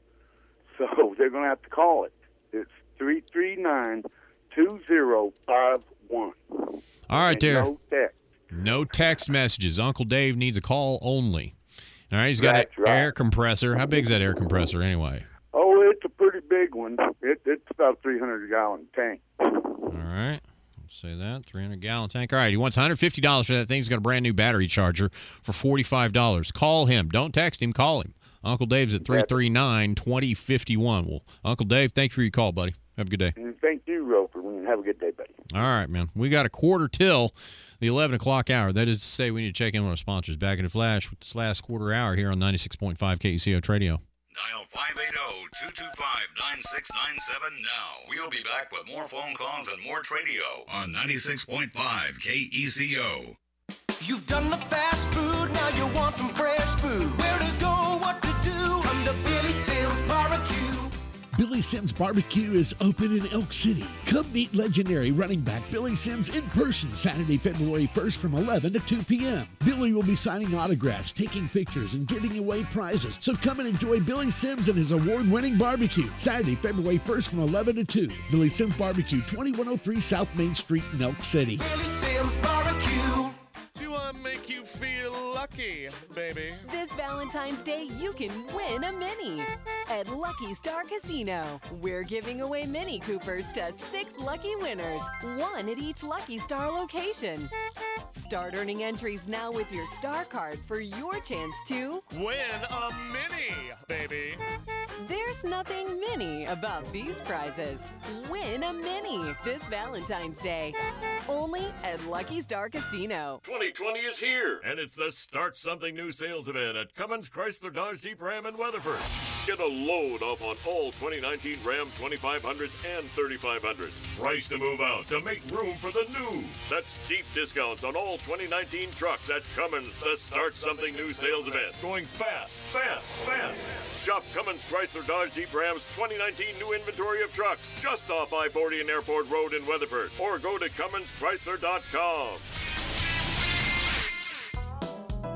So they're going to have to call it. It's three three nine, two zero five one.
All right, there.
No text.
No text messages. Uncle Dave needs a call only. All right, he's got an
right.
air compressor. How big is that air compressor anyway?
Oh, it's a pretty big one. It, it's about a three hundred gallon tank.
All right. Let's say that. three hundred gallon tank. All right. He wants one hundred fifty dollars for that thing. He's got a brand new battery charger for forty-five dollars. Call him. Don't text him. Call him. Uncle Dave's at three three nine, two zero five one. Well, Uncle Dave, thank you for your call, buddy. Have a good day.
And thank you, Roper. Have a good day, buddy.
All right, man. We got a quarter till the eleven o'clock hour. That is to say we need to check in with our sponsors. Back in a flash with this last quarter hour here on ninety-six point five K E C O Tradio.
Dial five eight zero, two two five, nine six nine seven now. We'll be back with more phone calls and more Tradio on ninety-six point five K E C O.
You've done the fast food, now you want some fresh food. Where to go, what to do? Come to Billy Sims Barbecue.
Billy Sims Barbecue is open in Elk City. Come meet legendary running back Billy Sims in person Saturday, February first from eleven to two p.m. Billy will be signing autographs, taking pictures, and giving away prizes. So come and enjoy Billy Sims and his award-winning barbecue Saturday, February first from eleven to two. Billy Sims Barbecue, twenty-one oh three South Main Street in Elk City.
Billy Sims Barbecue.
Do I make you feel lucky, baby?
This Valentine's Day, you can win a Mini at Lucky Star Casino. We're giving away Mini Coopers to six lucky winners, one at each Lucky Star location. Start earning entries now with your Star Card for your chance to
win a Mini, baby.
There's nothing mini about these prizes. Win a Mini this Valentine's Day. Only at Lucky Star Casino.
twenty twenty is here, and it's the Start Something New sales event at Cummins Chrysler Dodge Jeep Ram in Weatherford. Get a load off on all twenty nineteen Ram twenty-five hundreds and thirty-five hundreds. Price to move out to make room for the new. That's deep discounts on all twenty nineteen trucks at Cummins, the Start Something New sales event. Going fast, fast, fast. Shop Cummins Chrysler Dodge Jeep Ram's twenty nineteen new inventory of trucks just off I forty and Airport Road in Weatherford, or go to cummins chrysler dot com.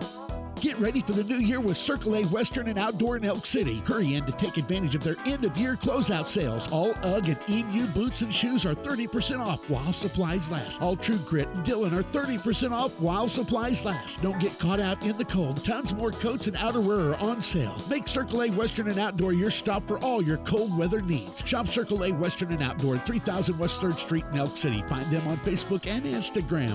Get ready for the new year with Circle A Western and Outdoor in Elk City. Hurry in to take advantage of their end-of-year closeout sales. All UGG and E M U boots and shoes are thirty percent off while supplies last. All True Grit and Dillon are thirty percent off while supplies last. Don't get caught out in the cold. Tons more coats and outerwear are on sale. Make Circle A Western and Outdoor your stop for all your cold weather needs. Shop Circle A Western and Outdoor at three thousand West third Street in Elk City. Find them on Facebook and Instagram.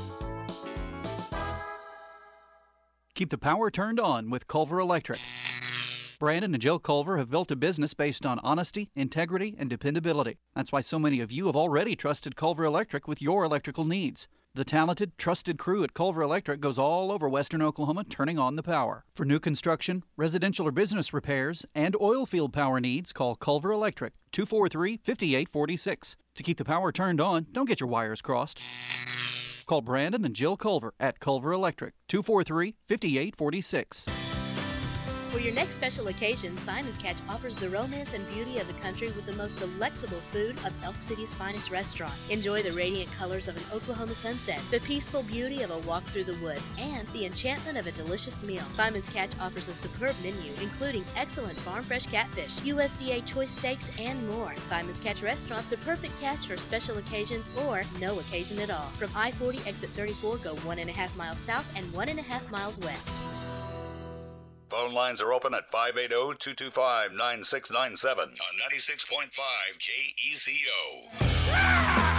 Keep the power turned on with Culver Electric. Brandon and Jill Culver have built a business based on honesty, integrity, and dependability. That's why so many of you have already trusted Culver Electric with your electrical needs. The talented, trusted crew at Culver Electric goes all over western Oklahoma turning on the power. For new construction, residential or business repairs, and oil field power needs, call Culver Electric, two four three, five eight four six. To keep the power turned on, don't get your wires crossed. Call Brandon and Jill Culver at Culver Electric, two four three, five eight four six.
For your next special occasion, Simon's Catch offers the romance and beauty of the country with the most delectable food of Elk City's finest restaurant. Enjoy the radiant colors of an Oklahoma sunset, the peaceful beauty of a walk through the woods, and the enchantment of a delicious meal. Simon's Catch offers a superb menu, including excellent farm-fresh catfish, U S D A choice steaks, and more. Simon's Catch Restaurant, the perfect catch for special occasions or no occasion at all. From I forty exit thirty-four, go one and a half miles south and one and a half miles west.
Phone lines are open at five eight zero, two two five, nine six nine seven on ninety-six point five K E C O.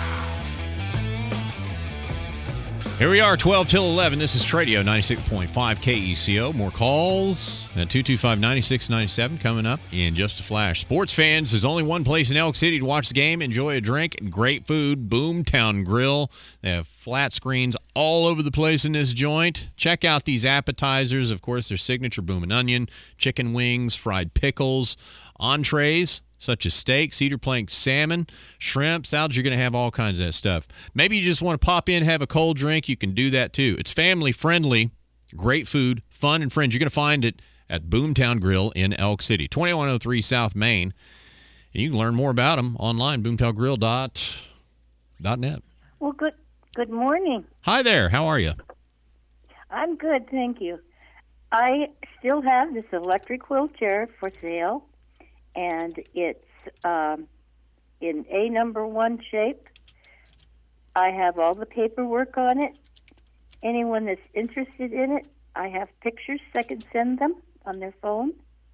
Here we are, twelve till eleven. This is Tradio, ninety-six point five K E C O. More calls at two two five, nine six nine seven coming up in just a flash. Sports fans, there's only one place in Elk City to watch the game, enjoy a drink, and great food, Boomtown Grill. They have flat screens all over the place in this joint. Check out these appetizers. Of course, their signature boom and onion, chicken wings, fried pickles, entrees such as steak, cedar plank salmon, shrimp, salads. You're going to have all kinds of that stuff. Maybe you just want to pop in, have a cold drink. You can do that too. It's family friendly, great food, fun, and friends. You're going to find it at Boomtown Grill in Elk City, twenty-one oh three South Main. And you can learn more about them online, boomtown grill dot net.
Well, good good morning.
Hi there. How are you?
I'm good, thank you. I still have this electric wheelchair for sale, and it's um, in A number one shape. I have all the paperwork on it. Anyone that's interested in it, I have pictures. I can send them on their phone.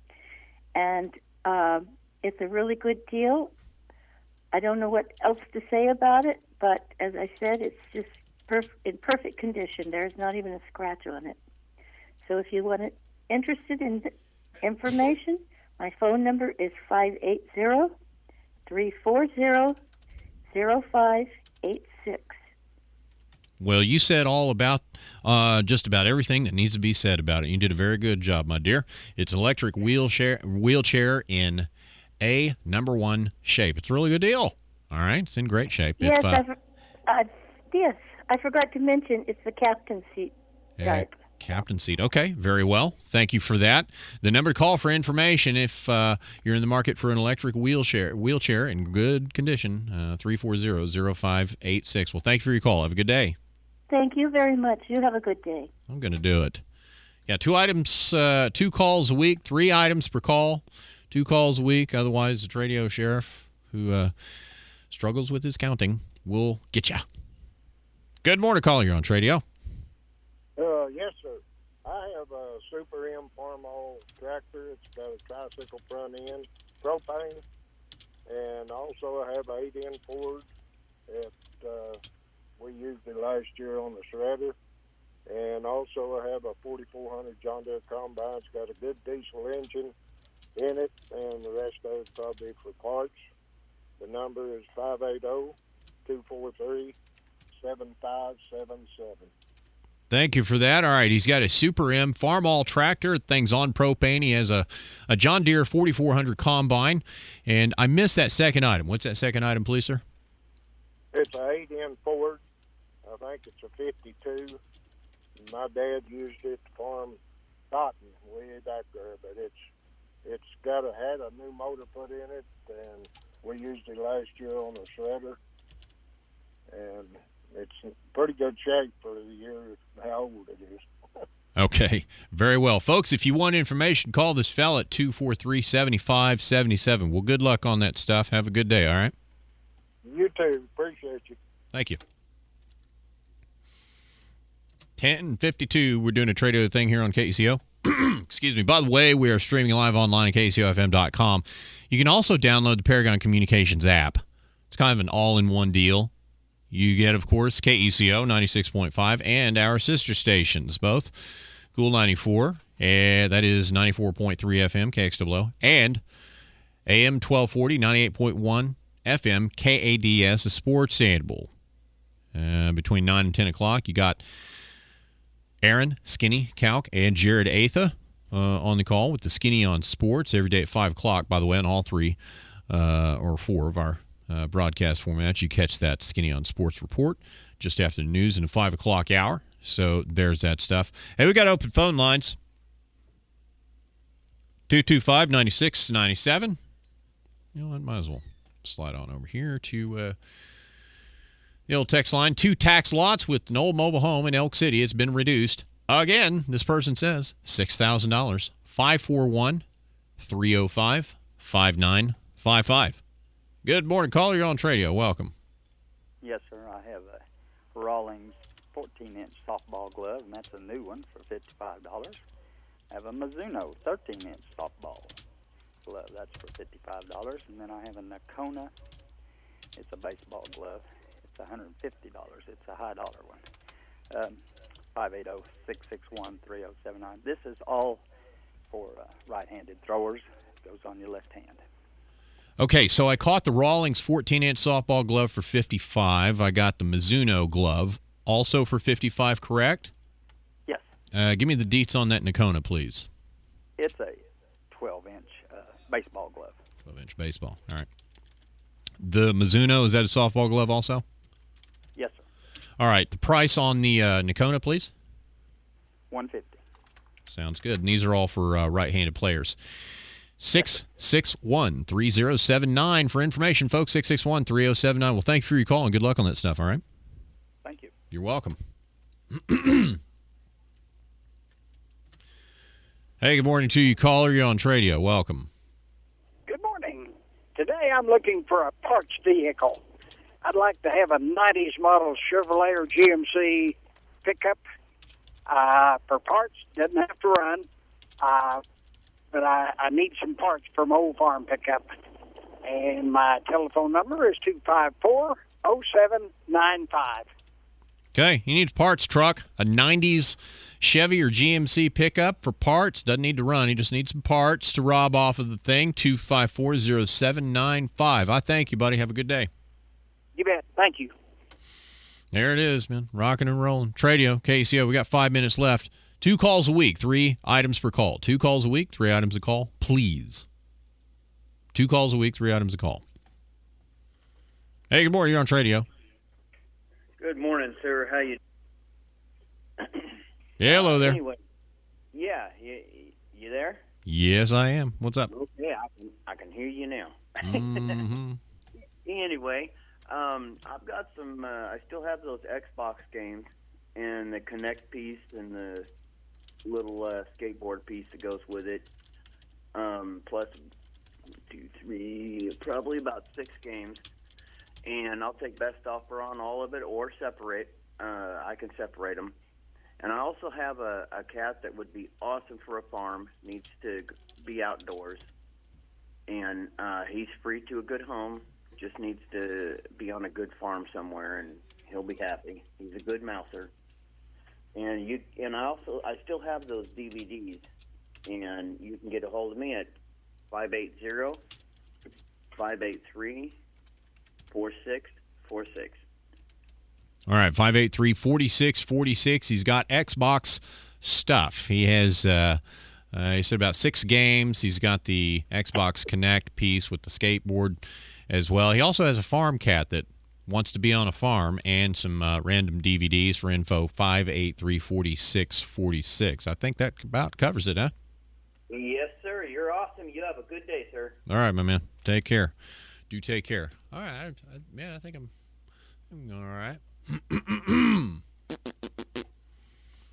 And uh, it's a really good deal. I don't know what else to say about it, but as I said, it's just perf- in perfect condition. There's not even a scratch on it. So if you want it, interested in information, my phone number is five eight zero, three four zero, zero five eight six.
Well, you said all about uh, just about everything that needs to be said about it. You did a very good job, my dear. It's electric wheelchair wheelchair in A number one shape. It's a really good deal. All right, it's in great shape.
Yes,
if, uh,
I, uh, yes, I forgot to mention it's the captain's seat type.
Captain seat. Okay, very well. Thank you for that. The number to call for information if uh, you're in the market for an electric wheelchair wheelchair in good condition, uh, three four zero, zero five eight six. Well, thank you for your call. Have a good day.
Thank you very much. You have a good day.
I'm going to do it. Yeah, two items, uh, two calls a week, three items per call, two calls a week. Otherwise, the Tradio sheriff, who uh, struggles with his counting, will get you. Good morning, caller. You're on Tradio.
Uh, yes, sir. I have a Super M Farmall tractor. It's got a tricycle front end, propane, and also I have an eight-in Ford that uh, we used it last year on the shredder. And also I have a forty-four hundred John Deere combine. It's got a good diesel engine in it, and the rest of it probably for parts. The number is five eight zero, two four three, seven five seven seven.
Thank you for that. All right, he's got a Super M Farmall tractor. Thing's on propane. He has a, a John Deere forty-four hundred combine. And I missed that second item. What's that second item, please, sir?
It's an eight-in Ford. I think it's a fifty-two. My dad used it to farm cotton way back there, but it's it's got a had a new motor put in it, and we used it last year on the shredder, and it's in pretty good shape for the year how old it is.
Okay, very well. Folks, if you want information, call this fella at two four three, seven five seven seven. Well, good luck on that stuff. Have a good day, all right?
You too. Appreciate you.
Thank you. ten fifty-two, we're doing a trade thing here on K E C O. Excuse me. By the way, we are streaming live online at K E C O F M dot com. You can also download the Paragon Communications app. It's kind of an all-in-one deal. You get, of course, K E C O ninety-six point five and our sister stations, both Cool ninety-four, and that is ninety-four point three F M, K X W O, and A M twelve forty, ninety-eight point one F M, K A D S, the Sports Animal. Uh, between nine and ten o'clock, you got Aaron, Skinny, Calc, and Jared Atha uh, on the call with the Skinny on Sports every day at five o'clock, by the way, on all three uh, or four of our uh, broadcast formats. You catch that Skinny on Sports report just after the news in the five o'clock hour. So there's that stuff. Hey, we got open phone lines. two two five, nine six nine seven. You know what? Might as well slide on over here to uh, the old text line. Two tax lots with an old mobile home in Elk City. It's been reduced. Again, this person says six thousand dollars. five four one, three oh five, five nine five five. Good morning, caller. You're on Tradio. Welcome.
Yes, sir. I have a Rawlings fourteen-inch softball glove, and that's a new one for fifty-five dollars. I have a Mizuno thirteen-inch softball glove. That's for fifty-five dollars. And then I have a Nakona. It's a baseball glove. It's one hundred fifty dollars. It's a high-dollar one. Um, five eight zero, six six one, three zero seven nine. This is all for uh, right-handed throwers. It goes on your left hand.
Okay, so I caught the Rawlings fourteen-inch softball glove for fifty-five dollars. I got the Mizuno glove also for fifty-five dollars, correct?
Yes.
Uh, give me the deets on that Nakona, please.
It's a twelve-inch uh, baseball glove.
twelve-inch baseball. All right. The Mizuno, is that a softball glove also?
Yes, sir.
All right. The price on the uh, Nakona, please?
one hundred fifty dollars.
Sounds good. And these are all for uh, right-handed players. six six one, three oh seven nine for information, folks. six six one, three oh seven nine. Well, thank you for your call, and good luck on that stuff, all right?
Thank you.
You're welcome. Hey, good morning to you, caller. You're on Tradio. Welcome.
Good morning. Today I'm looking for a parts vehicle. I'd like to have a nineties model Chevrolet or G M C pickup uh, for parts. Doesn't have to run, uh, but I, I need some parts for my old farm pickup. And my telephone number is two five four, oh seven nine five.
Okay, you need a parts truck, a nineties Chevy or G M C pickup for parts. Doesn't need to run. You just need some parts to rob off of the thing. two five four, oh seven nine five. I thank you, buddy. Have a good day.
You bet. Thank you.
There it is, man. Rocking and rolling. Tradio, K C O. We got five minutes left. Two calls a week, three items per call. Two calls a week, three items a call. Please. Two calls a week, three items a call. Hey, good morning. You're on Tradio.
Good morning, sir. How you?
Yeah, hello there.
Anyway, yeah, you, you there?
Yes, I am. What's up?
Okay, I can I can hear you now.
Mm-hmm.
Anyway, um, I've got some. Uh, I still have those Xbox games and the Connect piece and the little uh, skateboard piece that goes with it. Um, plus two, three, probably about six games. And I'll take best offer on all of it or separate. Uh, I can separate them. And I also have a, a cat that would be awesome for a farm, needs to be outdoors. And uh, he's free to a good home, just needs to be on a good farm somewhere, and he'll be happy. He's a good mouser. And you and I also I still have those D V Ds, and you can get a hold of me at five eight zero, five eight three, four six four six.
All right, five eight three, four six four six. He's got Xbox stuff. He has, uh, uh, he said about six games. He's got the Xbox Connect piece with the skateboard as well. He also has a farm cat that wants to be on a farm and some uh, random D V Ds for info, five eight three, four six four six. I think that about covers it, huh?
Yes, sir. You're awesome. You have a good day, sir.
All right, my man. Take care. Do take care. All right, I, I, man, I think I'm, I'm all right.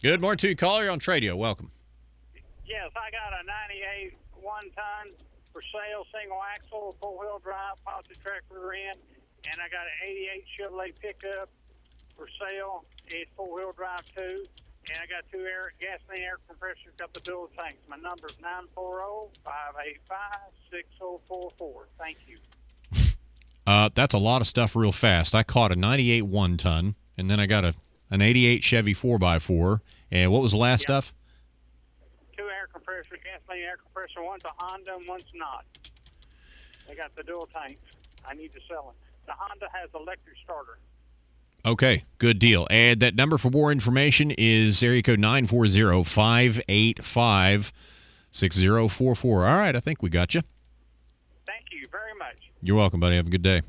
Good morning to you, caller. You're on Tradio. Welcome.
Yes, I got a ninety-eight one-ton for sale, single axle, four-wheel drive, positive track rear end, and I got an eighty-eight Chevrolet pickup for sale. It's four-wheel drive too, and I got two air gasoline air compressors. Got the dual tanks. My number's nine four zero, five eight five, six zero four four. Thank you.
Uh, that's a lot of stuff real fast. I caught a ninety-eight one-ton, and then I got a an eighty-eight Chevy four by four. And what was the last yep. stuff?
Two air compressors, gasoline air compressor. One's a Honda and one's not. They got the dual tanks. I need to sell them. The Honda has electric starter.
Okay, good deal. And that number for more information is area code nine four zero, five eight five, six zero four four. All right, I think we got you.
Thank you very much.
You're welcome, buddy. Have a good day.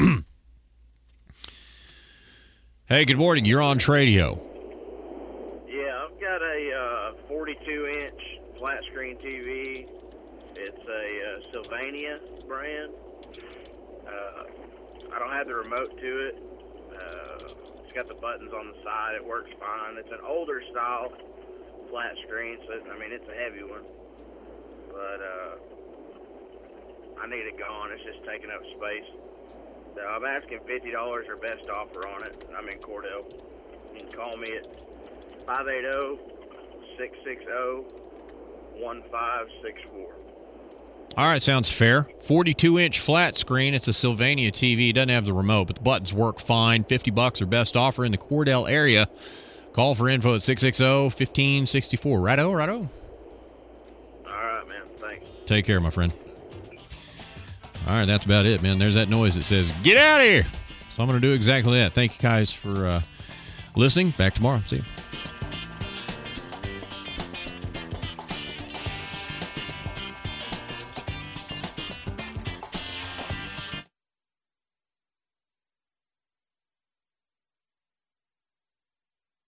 Hey, good morning. You're on Tradio.
Yeah, I've got a uh, forty-two inch flat screen T V. It's a uh, Sylvania brand. Uh, I don't have the remote to it. Uh, it's got the buttons on the side. It works fine. It's an older style flat screen, so I mean it's a heavy one. But uh, I need it gone. It's just taking up space. So I'm asking fifty dollars or best offer on it. I'm in Cordell. You can call me at five eight zero, six six zero, one five six four.
All right, sounds fair. forty-two inch flat screen. It's a Sylvania T V. It doesn't have the remote, but the buttons work fine. fifty bucks or best offer in the Cordell area. Call for info at six six zero, one five six four. Righto, righto.
All right, man. Thanks.
Take care, my friend. All right, that's about it, man. There's that noise that says, get out of here. So I'm going to do exactly that. Thank you guys for uh, listening. Back tomorrow. See you.